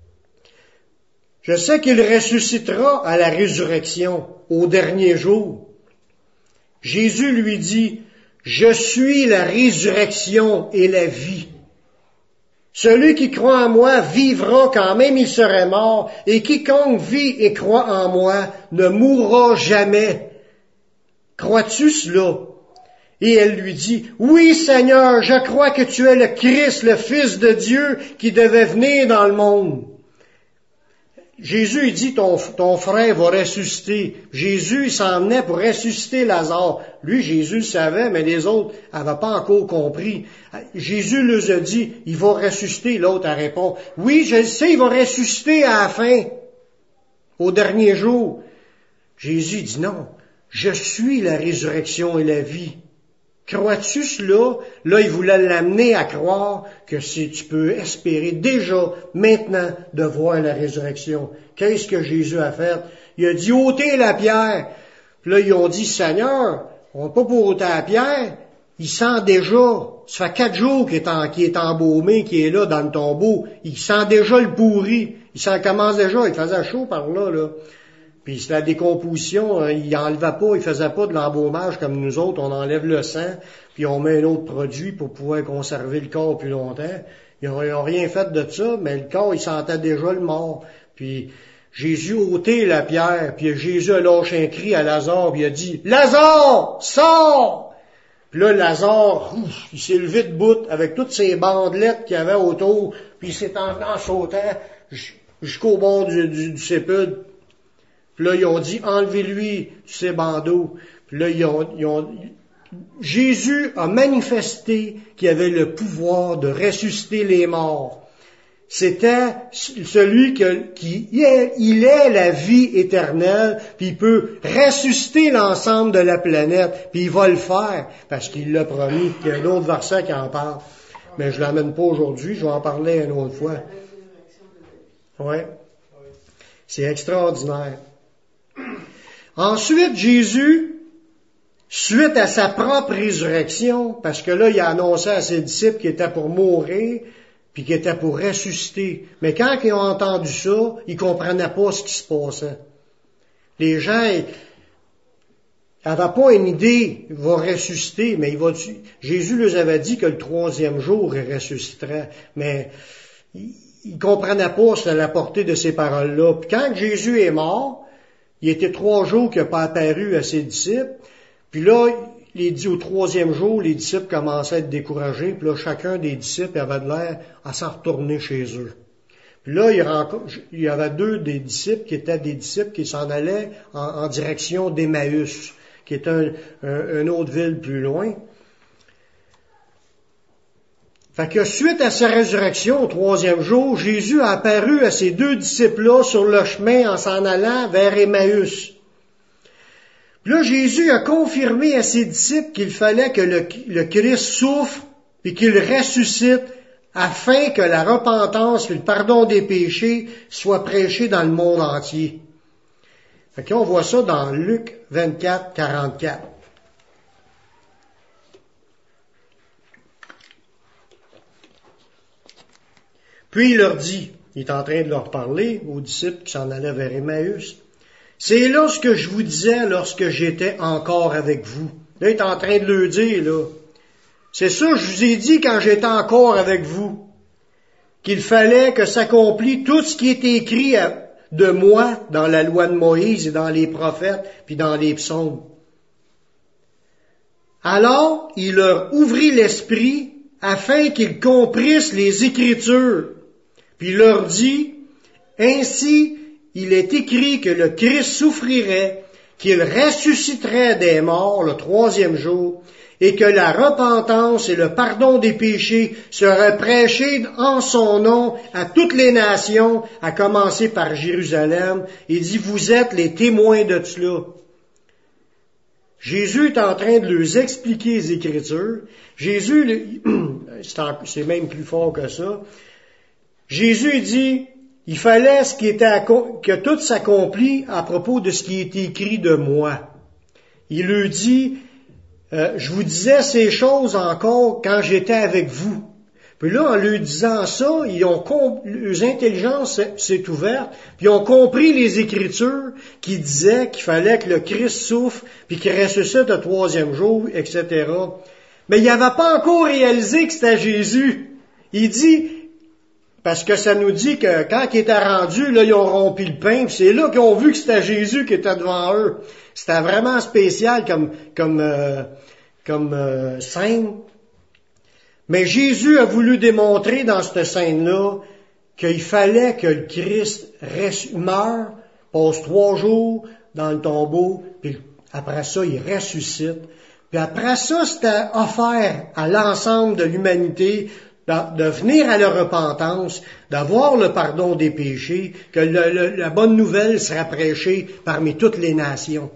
« je sais qu'il ressuscitera à la résurrection, au dernier jour. » Jésus lui dit, « Je suis la résurrection et la vie. Celui qui croit en moi vivra quand même il serait mort, et quiconque vit et croit en moi ne mourra jamais. Crois-tu cela? » Et elle lui dit, « Oui, Seigneur, je crois que tu es le Christ, le Fils de Dieu, qui devait venir dans le monde. » Jésus, il dit, ton, ton frère va ressusciter. Jésus, il s'en venait pour ressusciter Lazare. Lui, Jésus le savait, mais les autres n'avaient pas encore compris. Jésus leur a dit, il va ressusciter. L'autre a répondu, « Oui, je le sais, il va ressusciter à la fin, au dernier jour. » Jésus dit, « Non, je suis la résurrection et la vie. » Crois-tu cela? Là, il voulait l'amener à croire que si tu peux espérer déjà, maintenant, de voir la résurrection. Qu'est-ce que Jésus a fait? Il a dit, ôtez la pierre. Puis là, ils ont dit, Seigneur, on n'a pas pour ôter la pierre. Il sent déjà, ça fait quatre jours qu'il est, en, qu'il est embaumé, qu'il est là dans le tombeau. Il sent déjà le pourri. Il s'en commence déjà, il faisait chaud par là, là. Puis c'était la décomposition, hein, il enlevait pas, il faisait pas de l'embaumage comme nous autres, on enlève le sang, puis on met un autre produit pour pouvoir conserver le corps plus longtemps. Ils n'ont rien fait de ça, mais le corps, il sentait déjà le mort. Puis Jésus a ôté la pierre, puis Jésus a lâché un cri à Lazare, puis il a dit « Lazare, sors! » Puis là, Lazare, ouf, il s'est levé debout avec toutes ces bandelettes qu'il y avait autour, puis il s'est enlevé en sautant jusqu'au bord du, du, du sépulcre. Puis là, ils ont dit, enlevez-lui ses bandeaux. Puis là, ils ont, ils ont, Jésus a manifesté qu'il avait le pouvoir de ressusciter les morts. C'était celui que, qui est, il est la vie éternelle, puis il peut ressusciter l'ensemble de la planète, puis il va le faire, parce qu'il l'a promis. Il y a d'autres versets qui en parlent. Mais je ne l'amène pas aujourd'hui, je vais en parler une autre fois. Ouais. C'est extraordinaire. Ensuite, Jésus, suite à sa propre résurrection, parce que là, il a annoncé à ses disciples qu'il était pour mourir, puis qu'il était pour ressusciter. Mais quand ils ont entendu ça, ils comprenaient pas ce qui se passait. Les gens n'avaient pas une idée, il va ressusciter, mais il va, Jésus leur avait dit que le troisième jour, il ressusciterait. Mais ils ne comprenaient pas la portée de ces paroles-là. Puis quand Jésus est mort, il était trois jours qu'il n'a pas apparu à ses disciples. Puis là, les, au troisième jour, les disciples commençaient à être découragés. Puis là, chacun des disciples avait de l'air à s'en retourner chez eux. Puis là, il, rencontre, il y avait deux des disciples qui étaient des disciples qui s'en allaient en, en direction d'Emmaüs, qui est un, un, une autre ville plus loin. Fait que suite à sa résurrection au troisième jour, Jésus a apparu à ces deux disciples-là sur le chemin en s'en allant vers Emmaüs. Puis là, Jésus a confirmé à ses disciples qu'il fallait que le, le Christ souffre et qu'il ressuscite afin que la repentance et le pardon des péchés soient prêchés dans le monde entier. Fait qu'on voit ça dans Luc vingt-quatre, quarante-quatre. Puis il leur dit, il est en train de leur parler aux disciples qui s'en allaient vers Emmaüs, « C'est là ce que je vous disais lorsque j'étais encore avec vous. » Là, il est en train de leur dire, là, « C'est ça que je vous ai dit quand j'étais encore avec vous, qu'il fallait que s'accomplisse tout ce qui est écrit de moi dans la loi de Moïse et dans les prophètes, puis dans les psaumes. » Alors, il leur ouvrit l'esprit afin qu'ils comprissent les Écritures. Puis il leur dit, « Ainsi, il est écrit que le Christ souffrirait, qu'il ressusciterait des morts le troisième jour, et que la repentance et le pardon des péchés seraient prêchés en son nom à toutes les nations, à commencer par Jérusalem. » Il dit, « Vous êtes les témoins de cela. » Jésus est en train de leur expliquer les Écritures. Jésus, c'est même plus fort que ça. Jésus dit, il fallait ce qui était, que tout s'accomplit à propos de ce qui est écrit de moi. Il leur dit, euh, je vous disais ces choses encore quand j'étais avec vous. Puis là, en leur disant ça, ils ont leurs intelligences s'est ouverte, puis ils ont compris les Écritures qui disaient qu'il fallait que le Christ souffre, puis qu'il ressuscite le troisième jour, et cetera. Mais ils n'avaient pas encore réalisé que c'était Jésus. Il dit, parce que ça nous dit que quand il était rendu, là, ils ont rompu le pain, puis c'est là qu'ils ont vu que c'était Jésus qui était devant eux. C'était vraiment spécial comme, comme, euh, comme euh, scène. Mais Jésus a voulu démontrer dans cette scène-là qu'il fallait que le Christ reste, meure, passe trois jours dans le tombeau, puis après ça, il ressuscite. Puis après ça, c'était offert à l'ensemble de l'humanité de venir à la repentance, d'avoir le pardon des péchés, que le, le, la bonne nouvelle sera prêchée parmi toutes les nations.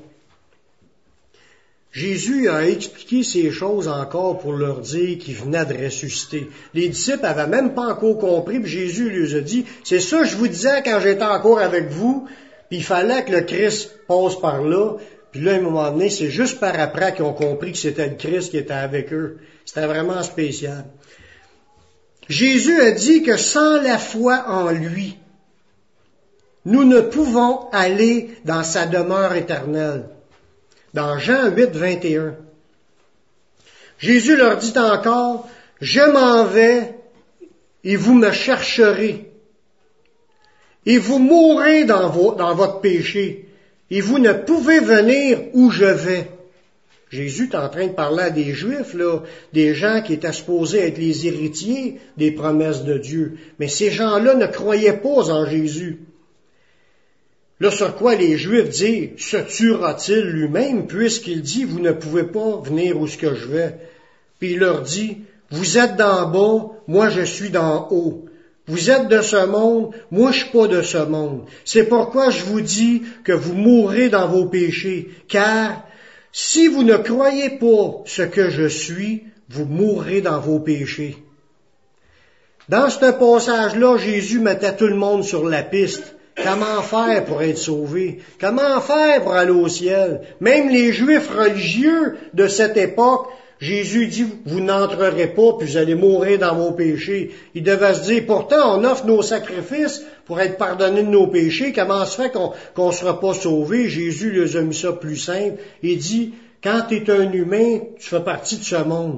Jésus a expliqué ces choses encore pour leur dire qu'il venait de ressusciter. Les disciples avaient même pas encore compris, puis Jésus leur a dit, c'est ça que je vous disais quand j'étais encore avec vous, puis il fallait que le Christ passe par là, puis là, à un moment donné, c'est juste par après qu'ils ont compris que c'était le Christ qui était avec eux. C'était vraiment spécial. Jésus a dit que sans la foi en lui, nous ne pouvons aller dans sa demeure éternelle. Dans Jean huit, vingt et un. Jésus leur dit encore, « Je m'en vais et vous me chercherez. Et vous mourrez dans, vos, dans votre péché. Et vous ne pouvez venir où je vais. » Jésus est en train de parler à des Juifs, là, des gens qui étaient supposés être les héritiers des promesses de Dieu. Mais ces gens-là ne croyaient pas en Jésus. Là, sur quoi les Juifs disent, « Se tuera-t-il lui-même, puisqu'il dit, vous ne pouvez pas venir où ce que je vais. » Puis il leur dit, « Vous êtes d'en bas, moi je suis d'en haut. Vous êtes de ce monde, moi je suis pas de ce monde. C'est pourquoi je vous dis que vous mourrez dans vos péchés, car si vous ne croyez pas ce que je suis, vous mourrez dans vos péchés. » Dans ce passage-là, Jésus mettait tout le monde sur la piste. Comment faire pour être sauvé? Comment faire pour aller au ciel? Même les Juifs religieux de cette époque, Jésus dit, vous n'entrerez pas, puis vous allez mourir dans vos péchés. Ils devaient se dire, pourtant, on offre nos sacrifices pour être pardonnés de nos péchés. Comment se fait qu'on qu'on sera pas sauvé? Jésus les a mis ça plus simple. Il dit, quand tu es un humain, tu fais partie de ce monde.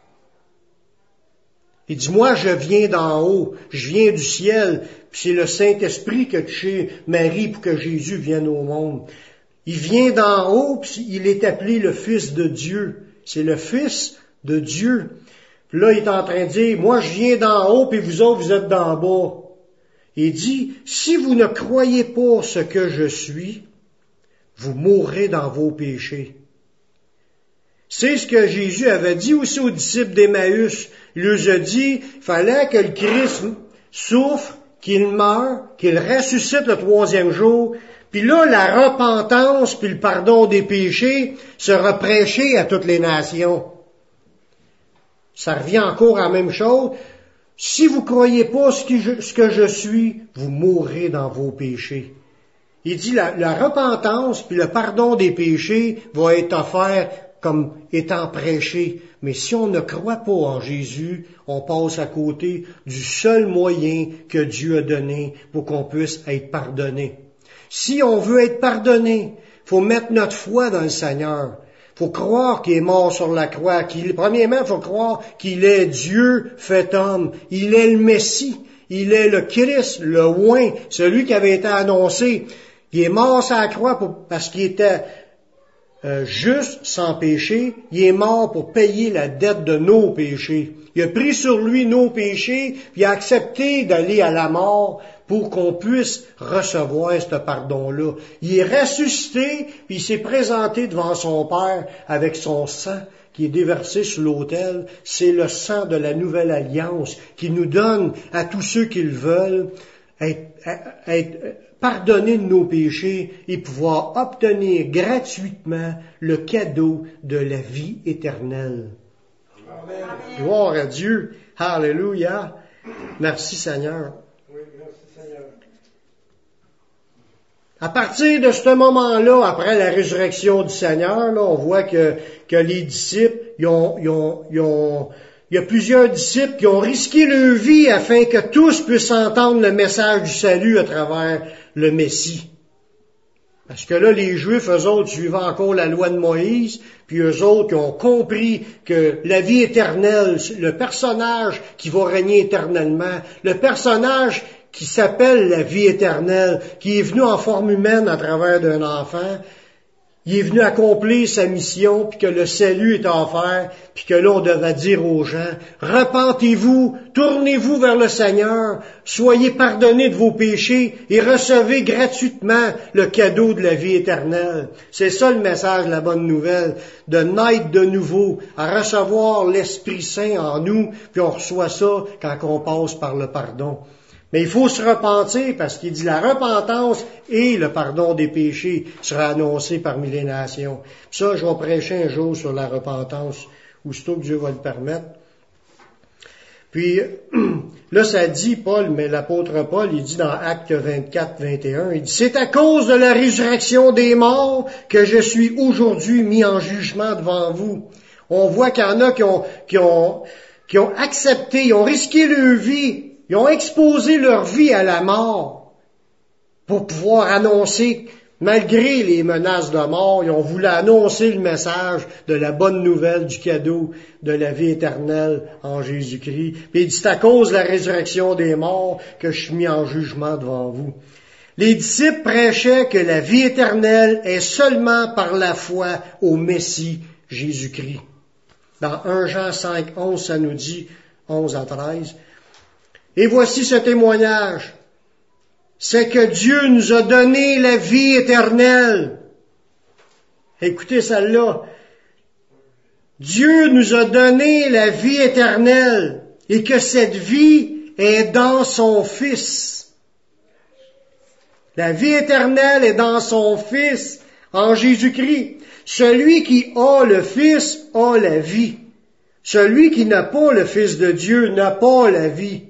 Il dit, moi, je viens d'en haut, je viens du ciel, puis c'est le Saint-Esprit qui a touché Marie pour que Jésus vienne au monde. Il vient d'en haut, puis il est appelé le Fils de Dieu. C'est le Fils de Dieu. Puis là, il est en train de dire, moi, je viens d'en haut, puis vous autres, vous êtes d'en bas. Il dit, si vous ne croyez pas ce que je suis, vous mourrez dans vos péchés. C'est ce que Jésus avait dit aussi aux disciples d'Emmaüs. Il leur a dit, il fallait que le Christ souffre, qu'il meure, qu'il ressuscite le troisième jour. Puis là, la repentance puis le pardon des péchés sera prêché à toutes les nations. Ça revient encore à la même chose. Si vous croyez pas ce que je, ce que je suis, vous mourrez dans vos péchés. Il dit la, la repentance puis le pardon des péchés va être offert comme étant prêché. Mais si on ne croit pas en Jésus, on passe à côté du seul moyen que Dieu a donné pour qu'on puisse être pardonné. Si on veut être pardonné, faut mettre notre foi dans le Seigneur. Faut croire qu'il est mort sur la croix. Qu'il, premièrement, faut croire qu'il est Dieu fait homme. Il est le Messie. Il est le Christ, le oint, celui qui avait été annoncé. Il est mort sur la croix pour, parce qu'il était euh, juste, sans péché. Il est mort pour payer la dette de nos péchés. Il a pris sur lui nos péchés, puis il a accepté d'aller à la mort pour qu'on puisse recevoir ce pardon-là. Il est ressuscité, puis il s'est présenté devant son Père avec son sang qui est déversé sur l'autel. C'est le sang de la nouvelle alliance qui nous donne à tous ceux qui le veulent être, être pardonnés de nos péchés et pouvoir obtenir gratuitement le cadeau de la vie éternelle. Amen. Gloire à Dieu. Alléluia. Merci Seigneur. À partir de ce moment-là, après la résurrection du Seigneur, là, on voit que, que les disciples, ils ont, ils ont, ils ont, il y a plusieurs disciples qui ont risqué leur vie afin que tous puissent entendre le message du salut à travers le Messie. Parce que là, les Juifs, eux autres, suivaient encore la loi de Moïse, puis eux autres qui ont compris que la vie éternelle, le personnage qui va régner éternellement, le personnage qui s'appelle la vie éternelle, qui est venu en forme humaine à travers d'un enfant, il est venu accomplir sa mission, puis que le salut est offert, puis que là, on devait dire aux gens, repentez-vous, tournez-vous vers le Seigneur, soyez pardonnés de vos péchés et recevez gratuitement le cadeau de la vie éternelle. C'est ça le message, la bonne nouvelle, de naître de nouveau, à recevoir l'Esprit Saint en nous, puis on reçoit ça quand on passe par le pardon. Mais il faut se repentir parce qu'il dit la repentance et le pardon des péchés sera annoncé parmi les nations. Puis ça, je vais prêcher un jour sur la repentance, aussitôt que Dieu va le permettre. Puis là, ça dit Paul, mais l'apôtre Paul, il dit dans Actes vingt-quatre, vingt et un, il dit « C'est à cause de la résurrection des morts que je suis aujourd'hui mis en jugement devant vous. » On voit qu'il y en a qui ont, qui ont, qui ont accepté, ils ont risqué leur vie, ils ont exposé leur vie à la mort pour pouvoir annoncer, malgré les menaces de mort, ils ont voulu annoncer le message de la bonne nouvelle du cadeau de la vie éternelle en Jésus-Christ. Puis il dit, c'est à cause de la résurrection des morts que je suis mis en jugement devant vous. Les disciples prêchaient que la vie éternelle est seulement par la foi au Messie Jésus-Christ. Dans premier Jean cinq, onze, ça nous dit, onze à treize. Et voici ce témoignage. C'est que Dieu nous a donné la vie éternelle. Écoutez celle-là. Dieu nous a donné la vie éternelle et que cette vie est dans son Fils. La vie éternelle est dans son Fils, en Jésus-Christ. Celui qui a le Fils a la vie. Celui qui n'a pas le Fils de Dieu n'a pas la vie.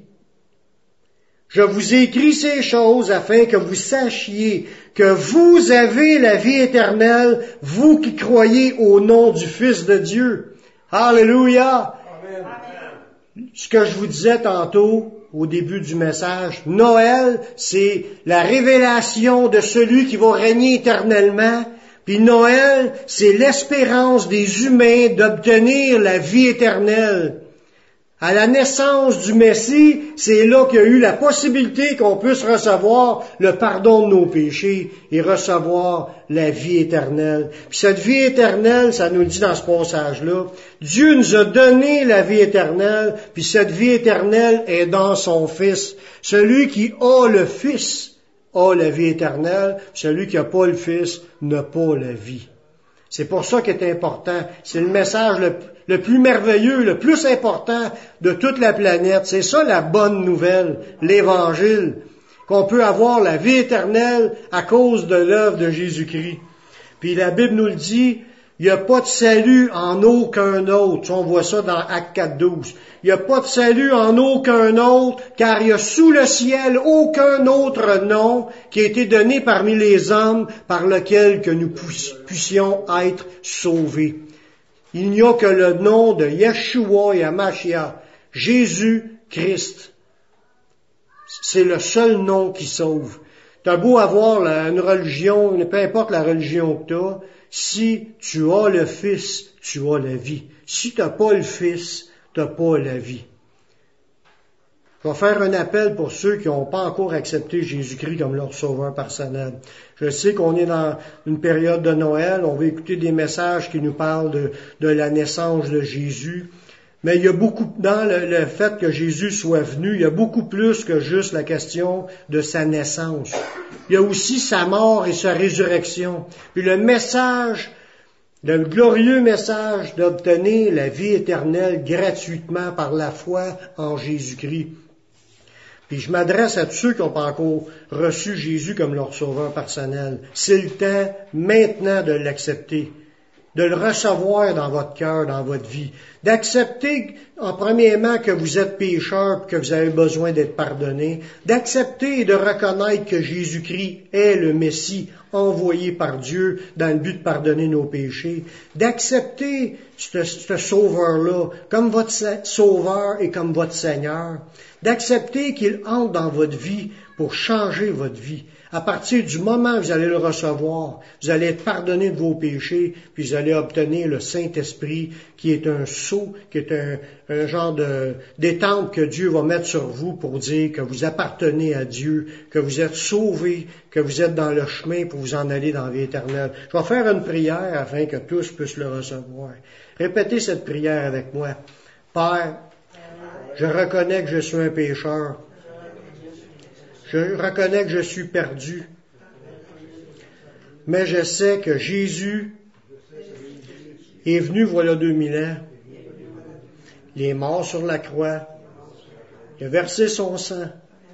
Je vous ai écrit ces choses afin que vous sachiez que vous avez la vie éternelle, vous qui croyez au nom du Fils de Dieu. Alléluia! Amen. Ce que je vous disais tantôt, au début du message, Noël, c'est la révélation de celui qui va régner éternellement. Puis Noël, c'est l'espérance des humains d'obtenir la vie éternelle. À la naissance du Messie, c'est là qu'il y a eu la possibilité qu'on puisse recevoir le pardon de nos péchés et recevoir la vie éternelle. Puis cette vie éternelle, ça nous dit dans ce passage-là, Dieu nous a donné la vie éternelle, puis cette vie éternelle est dans son Fils. Celui qui a le Fils a la vie éternelle, celui qui n'a pas le Fils n'a pas la vie. C'est pour ça qu'il est important. C'est le message le, le plus merveilleux, le plus important de toute la planète. C'est ça la bonne nouvelle, l'Évangile, qu'on peut avoir la vie éternelle à cause de l'œuvre de Jésus-Christ. Puis la Bible nous le dit, il n'y a pas de salut en aucun autre. On voit ça dans Actes quatre, douze. Il n'y a pas de salut en aucun autre, car il y a sous le ciel aucun autre nom qui a été donné parmi les hommes par lequel que nous puissions être sauvés. Il n'y a que le nom de Yeshua et Hamashiach, Jésus-Christ. C'est le seul nom qui sauve. T'as beau avoir une religion, peu importe la religion que t'as, si tu as le Fils, tu as la vie. Si tu n'as pas le Fils, tu n'as pas la vie. Je vais faire un appel pour ceux qui n'ont pas encore accepté Jésus-Christ comme leur sauveur personnel. Je sais qu'on est dans une période de Noël, on va écouter des messages qui nous parlent de, de la naissance de Jésus. Mais il y a beaucoup, dans le, le fait que Jésus soit venu, il y a beaucoup plus que juste la question de sa naissance. Il y a aussi sa mort et sa résurrection. Puis le message, le glorieux message d'obtenir la vie éternelle gratuitement par la foi en Jésus-Christ. Puis je m'adresse à tous ceux qui n'ont pas encore reçu Jésus comme leur sauveur personnel. C'est le temps maintenant de l'accepter, de le recevoir dans votre cœur, dans votre vie, d'accepter en premièrement que vous êtes pécheur, que vous avez besoin d'être pardonné, d'accepter et de reconnaître que Jésus-Christ est le Messie envoyé par Dieu dans le but de pardonner nos péchés, d'accepter ce, ce sauveur-là comme votre sauveur et comme votre Seigneur, d'accepter qu'il entre dans votre vie pour changer votre vie. À partir du moment où vous allez le recevoir, vous allez être pardonné de vos péchés, puis vous allez obtenir le Saint-Esprit, qui est un sceau, qui est un, un genre de d'étampe que Dieu va mettre sur vous pour dire que vous appartenez à Dieu, que vous êtes sauvés, que vous êtes dans le chemin pour vous en aller dans la vie éternelle. Je vais faire une prière afin que tous puissent le recevoir. Répétez cette prière avec moi. Père, je reconnais que je suis un pécheur. Je reconnais que je suis perdu, mais je sais que Jésus est venu voilà deux mille ans. Il est mort sur la croix, il a versé son sang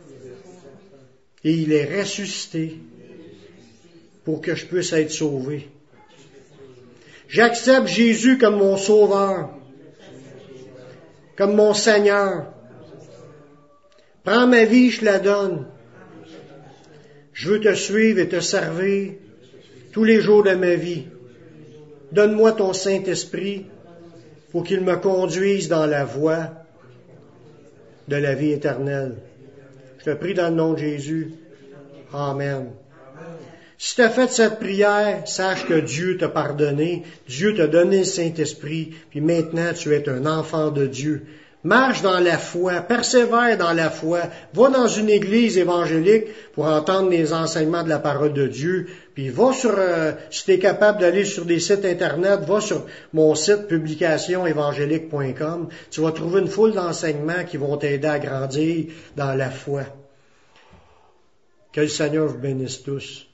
et il est ressuscité pour que je puisse être sauvé. J'accepte Jésus comme mon sauveur, comme mon Seigneur. Prends ma vie, je la donne. Je veux te suivre et te servir tous les jours de ma vie. Donne-moi ton Saint-Esprit pour qu'il me conduise dans la voie de la vie éternelle. Je te prie dans le nom de Jésus. Amen. Si tu as fait cette prière, sache que Dieu t'a pardonné, Dieu t'a donné le Saint-Esprit, puis maintenant tu es un enfant de Dieu. Marche dans la foi, persévère dans la foi, va dans une église évangélique pour entendre les enseignements de la parole de Dieu, puis va sur, euh, si tu es capable d'aller sur des sites internet, va sur mon site publication évangélique point com, tu vas trouver une foule d'enseignements qui vont t'aider à grandir dans la foi. Que le Seigneur vous bénisse tous.